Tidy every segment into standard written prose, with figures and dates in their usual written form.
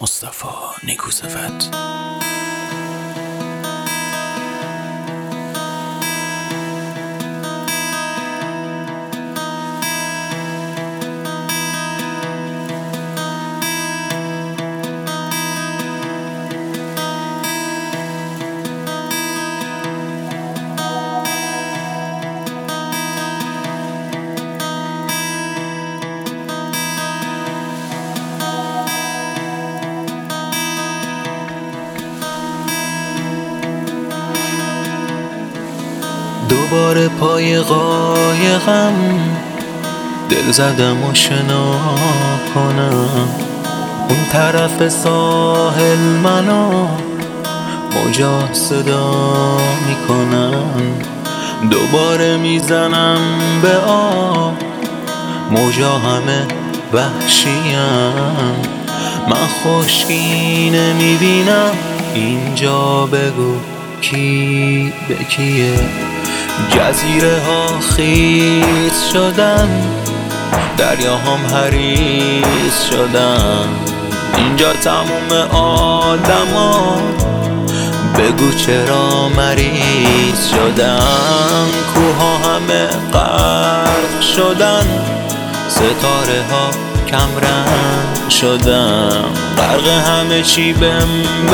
مصطفی نیکوصفت. دوباره پای قایقم دل زدم و شنا کنم، اون طرف ساحل منو موجا صدا میکنن، دوباره میزنم به آب، موجا همه وحشیم، من خشکی نمیبینم اینجا، بگو کی به کیه؟ جزیره ها خیس شدن، دریاهام حریص شدن، اینجا تموم آدما بگو چرا مریض شدن، کوها همه غرق شدن، ستاره ها کمرنگ شدن، غرق همه چی بهم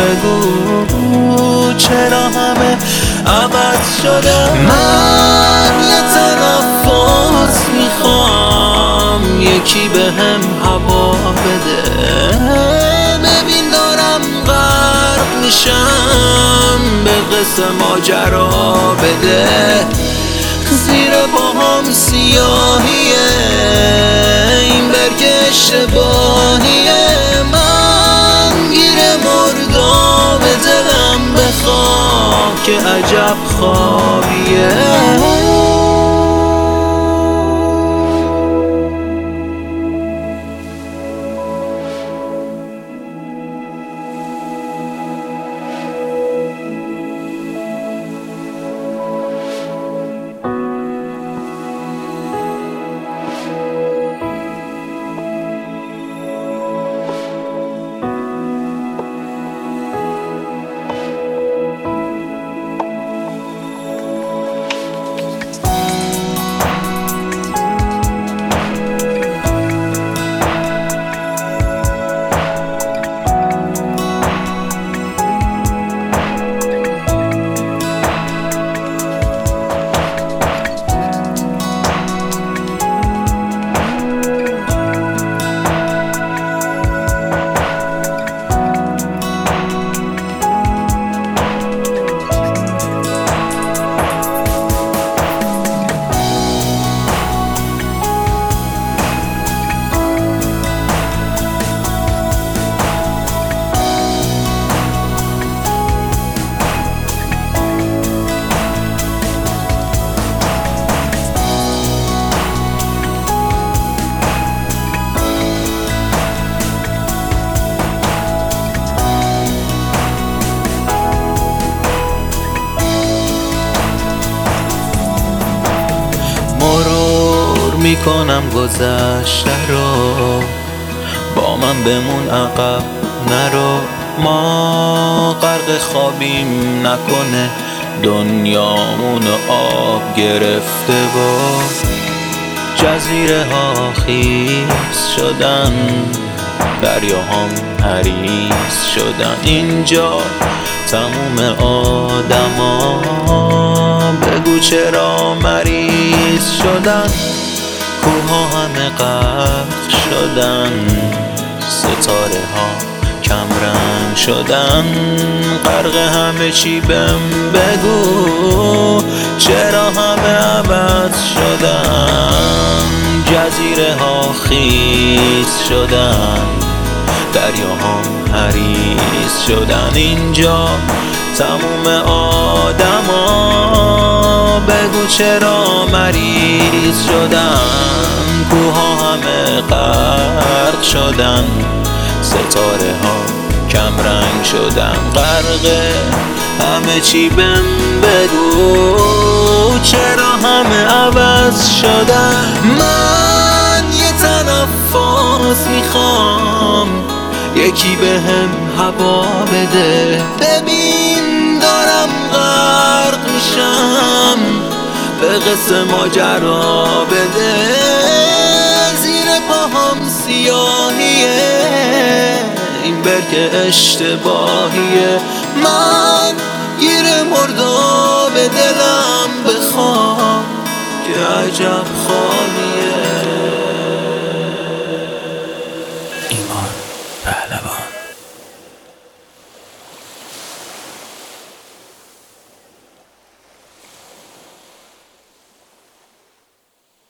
بگو چرا همه عوض شدن. من یه تنفس میخوام، یکی بهم هوا بده، ببین دارم غرق میشم، به قصه ماجرا بده، زیر باهم سیاهیه، این برگ اشتباهیه، من گیر مردم دلم بخواه که عجب خوابیه. مرور میکنم گذشته رو، با من بمون عقب نرو، ما غرق خوابیم نکنه دنیامون آب گرفته و جزیره ها خیس شدن، دریاهام حریص شدن، اینجا تموم آدما بگو چرا مریض شدن، کوها همه غرق شدن، ستاره ها کمرنگ شدن، غرق همه چی بهم بگو چرا همه عوض شدن، جزیره ها خیس شدن، دریاهام حریص شدن، اینجا تموم آدما بگو چرا مریض شدن، کوها همه غرق شدن، ستاره ها کمرنگ شدن، غرق همه چی بهم بگو چرا همه عوض شدن. من یه تنفس میخوام، یکی بهم هوا بده. ببین دارم غرق میشم، به قصه ماجرا بده. زیر پاهم سیاهیه، این برک اشتباهیه. من گیر مرداب دلم بخوام که عجب خالیه. ایمان پهلوی.